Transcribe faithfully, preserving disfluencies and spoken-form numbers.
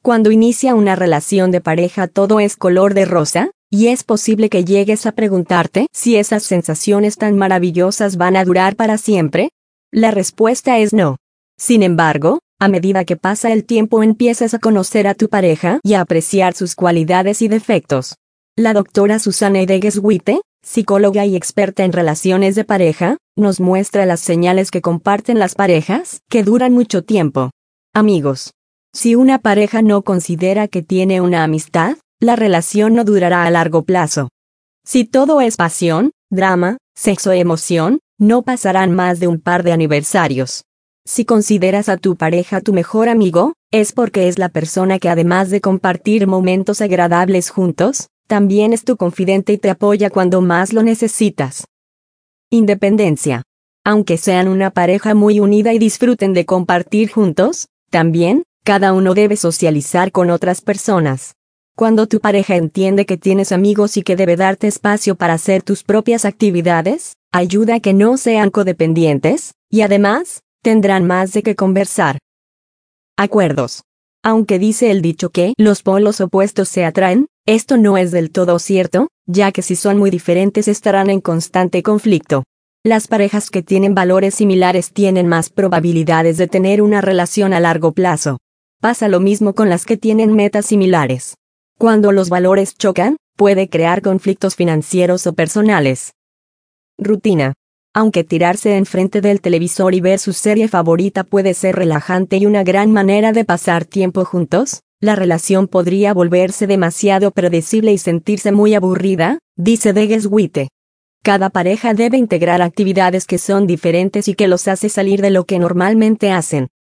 Cuando inicia una relación de pareja todo es color de rosa, y es posible que llegues a preguntarte si esas sensaciones tan maravillosas van a durar para siempre. La respuesta es no. Sin embargo, a medida que pasa el tiempo empiezas a conocer a tu pareja y a apreciar sus cualidades y defectos. La doctora Susana Edegues-Witte, psicóloga y experta en relaciones de pareja, nos muestra las señales que comparten las parejas que duran mucho tiempo. Amigos. Si una pareja no considera que tiene una amistad, la relación no durará a largo plazo. Si todo es pasión, drama, sexo y emoción, no pasarán más de un par de aniversarios. Si consideras a tu pareja tu mejor amigo, es porque es la persona que además de compartir momentos agradables juntos, también es tu confidente y te apoya cuando más lo necesitas. Independencia. Aunque sean una pareja muy unida y disfruten de compartir juntos, también, cada uno debe socializar con otras personas. Cuando tu pareja entiende que tienes amigos y que debe darte espacio para hacer tus propias actividades, ayuda a que no sean codependientes, y además, tendrán más de qué conversar. Acuerdos. Aunque dice el dicho que los polos opuestos se atraen, esto no es del todo cierto, ya que si son muy diferentes estarán en constante conflicto. Las parejas que tienen valores similares tienen más probabilidades de tener una relación a largo plazo. Pasa lo mismo con las que tienen metas similares. Cuando los valores chocan, puede crear conflictos financieros o personales. Rutina. Aunque tirarse enfrente del televisor y ver su serie favorita puede ser relajante y una gran manera de pasar tiempo juntos, la relación podría volverse demasiado predecible y sentirse muy aburrida, dice Edegues-Witte. Cada pareja debe integrar actividades que son diferentes y que los hace salir de lo que normalmente hacen.